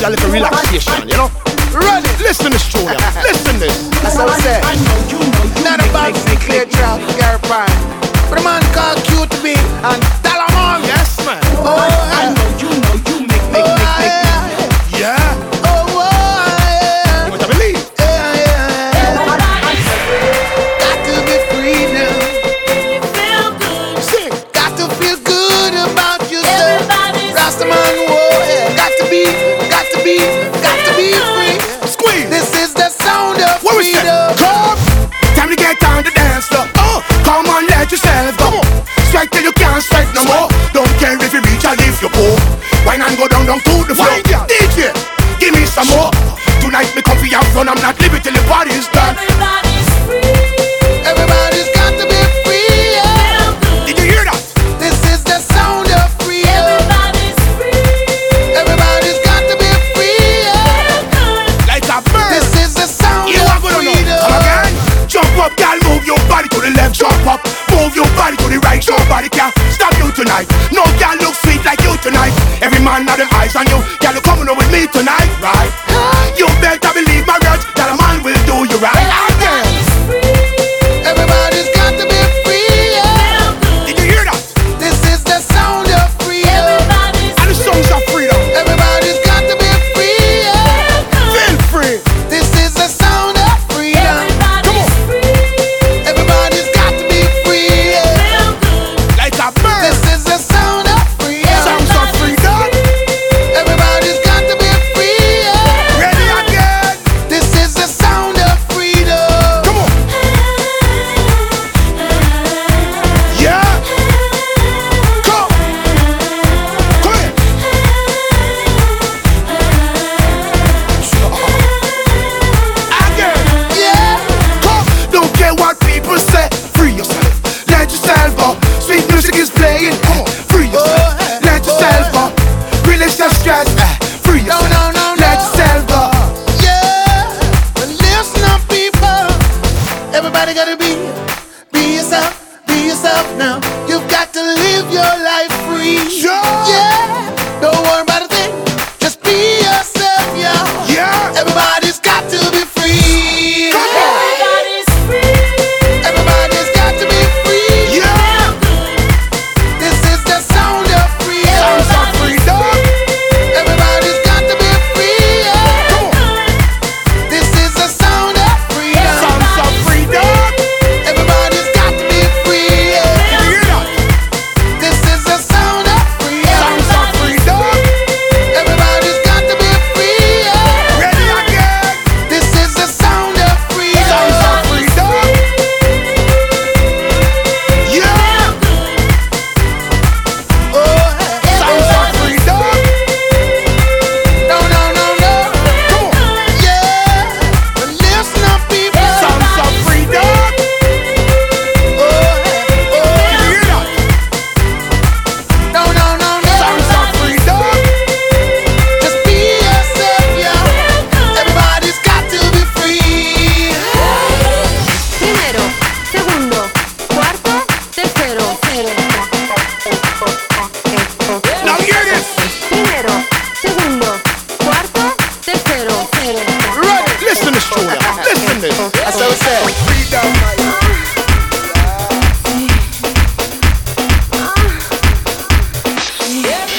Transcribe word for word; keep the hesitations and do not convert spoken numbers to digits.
a little relaxation, you know. Ready? Listen to this tune, yeah. Listen this. That's what I said. Not about to clear track, Gary Prime. But a man called Q to be and Talamon. Yes, man. Oh, I know you know you make make oh, make make. Yeah. Oh, oh, yeah. What I believe. Yeah, yeah. Got to be free now. Feel good. Sing. Got to feel good about yourself. Rastaman, whoa, yeah. Got to be, got to be, got to be free. Squeeze. This is the sound of What we say? freedom. Come. Time to get down to dance floor. Oh, come on, let yourself go. Strike till you can't strike no more. Don't care if you reach or if you go. Wine and go down, down to the floor. D J, give me some more. Tonight me comfy out front. I'm not leaving till the party's done. Everybody's free. Everybody's got to be free. Yeah. Did you hear that? This is the sound of freedom. Everybody's free. Everybody's got to be free. Yeah. Like a bird. This is the sound You of are gonna know. freedom. Come again. Jump up, girl, move your body to the left. Jump up, move your body to the right. Nobody can stop you tonight. No girl look sweet like you tonight. Every man have them eyes on you. Girl, you coming up with me tonight, right? You better believe my words. That a man will do you right. Again. Everybody's free. Everybody's got to be free. Yeah. Did you hear that? This is the sound of freedom. Everybody's And the songs of freedom. Everybody's got to be free. Yeah. Feel free. This is the sound of freedom. Everybody's free. Everybody's got to be free. Yeah. Feel good. Like a bird. This is the sound of freedom. Songs of freedom. Everybody's got to be free. Yeah. Ready again. This is the sound of freedom. Come on. Yeah. Come. Come here. Again. Yeah. Come. Don't care what people say. Free yourself. Let yourself go. Sweet music is playing. Come on. Free yourself. Oh, Let yourself go. Release your stress. eh. Free No, yourself. no, no, no. Let yourself go. Yeah. But listen up, people. Everybody gotta be, be yourself, be yourself now. You've got to live your life free. Yeah. Yeah. Don't worry about a thing. Just be yourself, yeah. Yeah. Everybody's got to be free. Come on. Everybody's free. Everybody's got to be free. Yeah. This is the sound of freedom. Sounds of freedom. Everybody's got to be free. Yeah. Come on. This is the sound of freedom. Sounds of freedom. Everybody's got to be free. Yeah. Did you hear that? This is the sound of freedom. Sounds of freedom. Everybody's got to be free. Yeah. Ready again. This is the sound of freedom. Sounds of freedom. Yeah. Oh, Sounds of freedom. no, no, no, no. Come on. Yeah. But listen up, people. Sounds of freedom. Oh, oh. Did you hear that? No, no, no, no. Sounds of freedom. Just be yourself, yeah. Everybody's got to be free. Primero, segundo, cuarto, tercero. Now hear this. Primero, segundo, cuarto, tercero. Ready. Listen to this tune. yeah. Listen to this. That's what I said. Freedom. Everybody's